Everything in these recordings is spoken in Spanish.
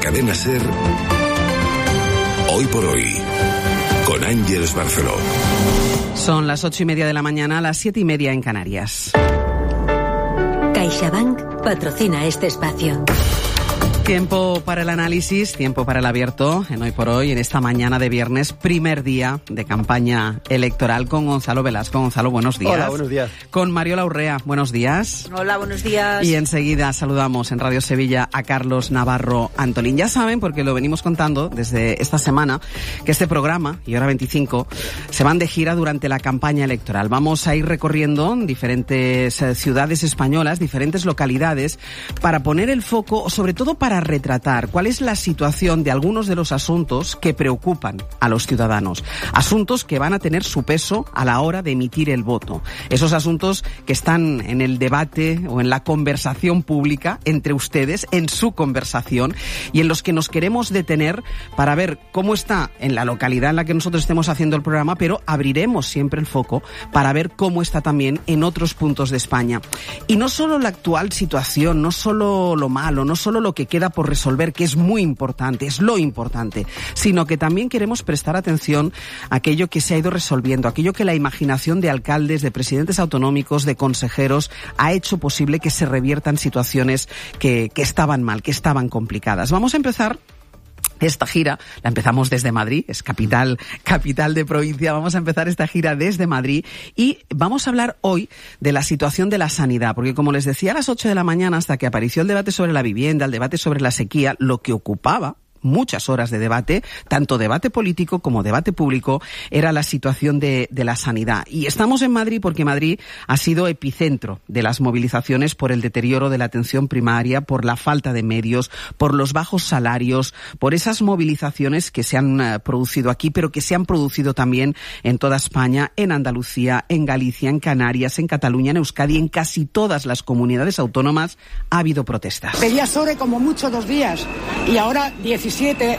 Cadena SER, Hoy por Hoy, con Ángeles Barceló. Son las 8:30 de la mañana, las 7:30 en Canarias. CaixaBank patrocina este espacio. Tiempo para el análisis, tiempo para el abierto en Hoy por Hoy, en esta mañana de viernes, primer día de campaña electoral, con Gonzalo Velasco. Gonzalo, buenos días. Hola, buenos días. Con Mariola Urrea, buenos días. Hola, buenos días. Y enseguida saludamos en Radio Sevilla a Carlos Navarro Antolín. Ya saben, porque lo venimos contando desde esta semana, que este programa, y Hora 25, se van de gira durante la campaña electoral. Vamos a ir recorriendo diferentes ciudades españolas, diferentes localidades, para poner el foco, sobre todo para retratar cuál es la situación de algunos de los asuntos que preocupan a los ciudadanos. Asuntos que van a tener su peso a la hora de emitir el voto. Esos asuntos que están en el debate o en la conversación pública entre ustedes, en su conversación, y en los que nos queremos detener para ver cómo está en la localidad en la que nosotros estemos haciendo el programa, pero abriremos siempre el foco para ver cómo está también en otros puntos de España. Y no solo la actual situación, no solo lo malo, no solo lo que queda por resolver, que es muy importante, es lo importante, sino que también queremos prestar atención a aquello que se ha ido resolviendo, aquello que la imaginación de alcaldes, de presidentes autonómicos, de consejeros ha hecho posible que se reviertan situaciones que estaban mal, que estaban complicadas. Vamos a empezar esta gira, la empezamos desde Madrid, es capital de provincia. Vamos a empezar esta gira desde Madrid y vamos a hablar hoy de la situación de la sanidad, porque como les decía, a las 8 de la mañana, hasta que apareció el debate sobre la vivienda, el debate sobre la sequía, lo que ocupaba muchas horas de debate, tanto debate político como debate público, era la situación de la sanidad. Y estamos en Madrid porque Madrid ha sido epicentro de las movilizaciones por el deterioro de la atención primaria, por la falta de medios, por los bajos salarios, por esas movilizaciones que se han producido aquí, pero que se han producido también en toda España, en Andalucía, en Galicia, en Canarias, en Cataluña, en Euskadi, en casi todas las comunidades autónomas ha habido protestas. Pedía sobre como mucho 2 días y ahora 17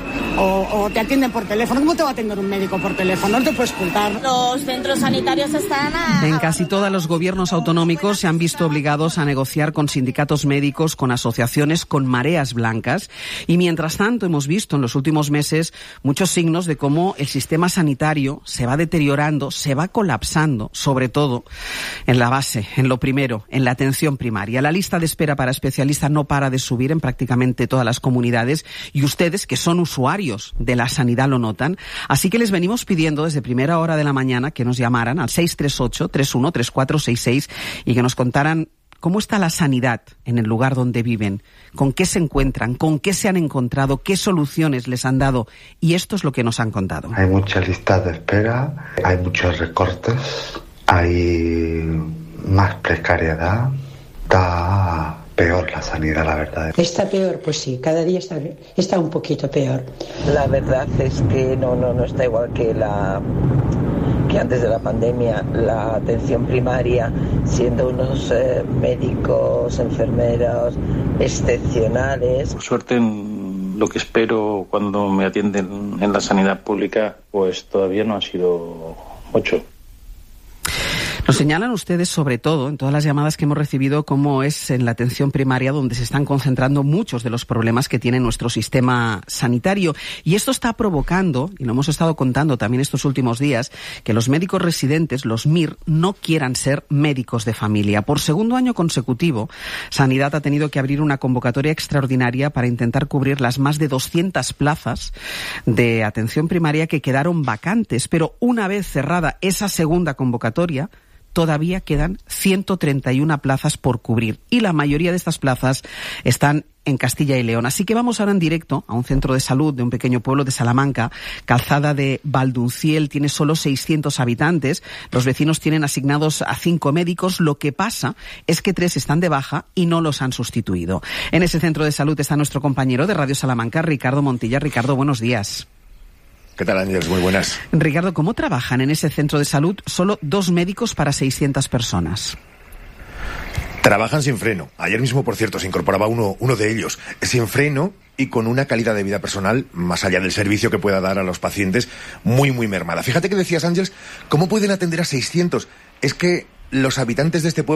o te atienden por teléfono. ¿Cómo te va a atender un médico por teléfono? No te puedes ocultar. Los centros sanitarios están En casi todos los gobiernos autonómicos se han visto obligados a negociar con sindicatos médicos, con asociaciones, con mareas blancas. Y mientras tanto hemos visto en los últimos meses muchos signos de cómo el sistema sanitario se va deteriorando, se va colapsando, sobre todo en la base, en lo primero, en la atención primaria. La lista de espera para especialistas no para de subir en prácticamente todas las comunidades y ustedes, que son usuarios de la sanidad, lo notan. Así que les venimos pidiendo desde primera hora de la mañana que nos llamaran al 638-313466 y que nos contaran cómo está la sanidad en el lugar donde viven, con qué se encuentran, con qué se han encontrado, qué soluciones les han dado. Y esto es lo que nos han contado. Hay muchas listas de espera, hay muchos recortes, hay más precariedad, está peor la sanidad, la verdad. Está peor, pues sí, cada día está un poquito peor. La verdad es que no está igual que antes de la pandemia. La atención primaria, siendo unos médicos, enfermeros excepcionales. Por suerte, en lo que espero cuando me atienden en la sanidad pública, pues todavía no ha sido mucho. Nos señalan ustedes, sobre todo, en todas las llamadas que hemos recibido, cómo es en la atención primaria donde se están concentrando muchos de los problemas que tiene nuestro sistema sanitario. Y esto está provocando, y lo hemos estado contando también estos últimos días, que los médicos residentes, los MIR, no quieran ser médicos de familia. Por segundo año consecutivo, Sanidad ha tenido que abrir una convocatoria extraordinaria para intentar cubrir las más de 200 plazas de atención primaria que quedaron vacantes. Pero una vez cerrada esa segunda convocatoria, todavía quedan 131 plazas por cubrir y la mayoría de estas plazas están en Castilla y León. Así que vamos ahora en directo a un centro de salud de un pequeño pueblo de Salamanca, Calzada de Valdunciel, tiene solo 600 habitantes. Los vecinos tienen asignados a 5 médicos. Lo que pasa es que 3 están de baja y no los han sustituido. En ese centro de salud está nuestro compañero de Radio Salamanca, Ricardo Montilla. Ricardo, buenos días. ¿Qué tal, Ángeles? Muy buenas. Ricardo, ¿cómo trabajan en ese centro de salud solo 2 médicos para 600 personas? Trabajan sin freno. Ayer mismo, por cierto, se incorporaba uno de ellos. Sin freno y con una calidad de vida personal, más allá del servicio que pueda dar a los pacientes, muy, muy mermada. Fíjate que decías, Ángeles, ¿cómo pueden atender a 600? Es que los habitantes de este pueblo